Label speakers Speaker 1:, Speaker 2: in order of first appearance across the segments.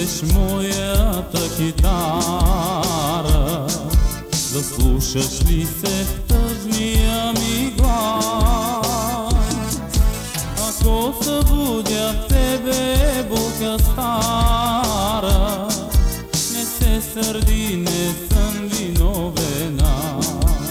Speaker 1: чуеш моята китара? Заслушаш ли се в тъжния ми глас? Ако събудя в тебе болка стара, не се сърди, не съм виновен аз.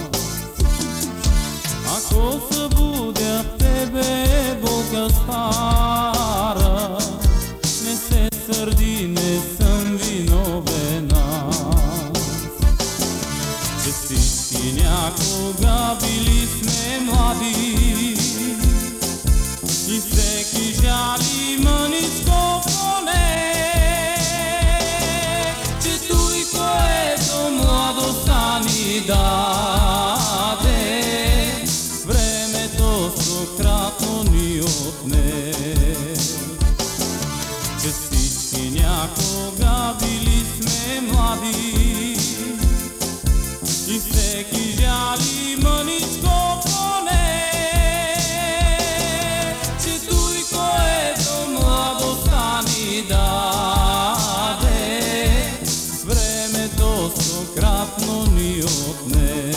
Speaker 1: Ако събудя в тебе болка стара, не се сърди, не съм виновен аз. Че всички някога били сме млади и всеки жали мъничко поне, че той, което младостта ни даде, времето стократно ни отне. Че всички някога били сме млади и всеки жали мъничко поне, че той, което младостта ни даде, времето стократно ни отне.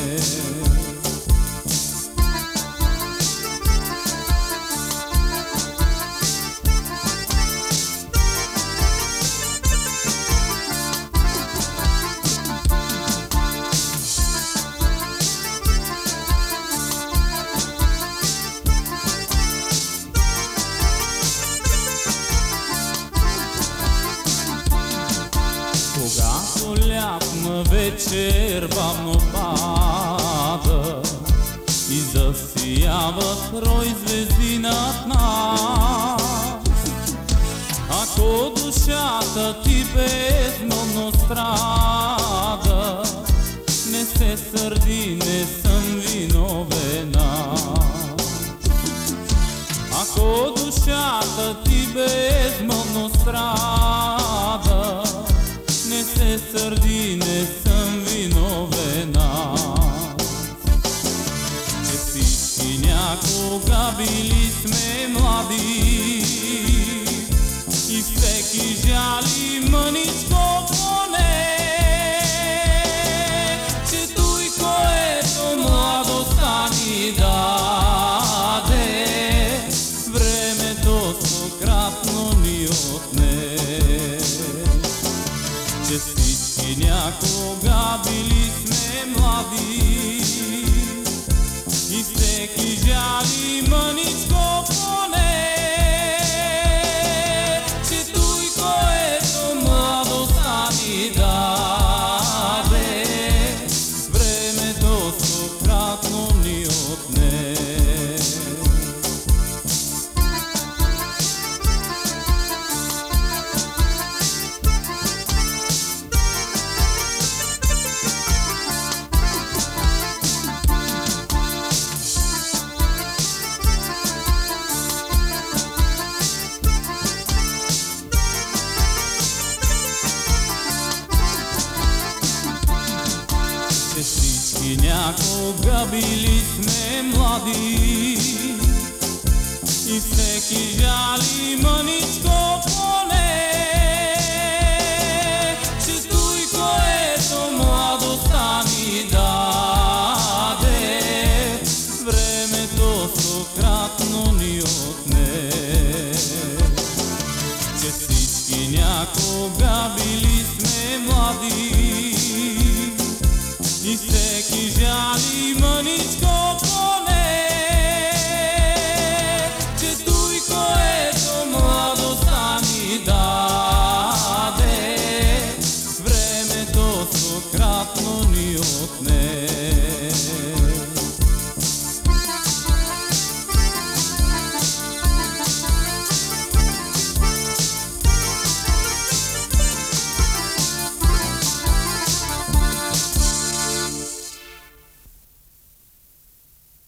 Speaker 1: Когато лятна вечер бавно пада и засияват рой звезди над нас, ако душата ти безмълвно страда, не се сърди, не съм виновен аз. Ако душата ти безмълвно страда, не се сърди, не съм виновен аз. Че всички някога били сме млади и всеки жали мъничко поне, че той, което младостта ни даде, времето стократно ни отне. Че всички някога били сме млади и всеки жали мъничко поне, че той, което младостта ни даде, времето стократно ни отне. Че всички някога били сме млади и всеки жали мъничко поне, че той, което младостта ни даде, времето стократно ни отне. Че всички някога били сме млади и всеки жали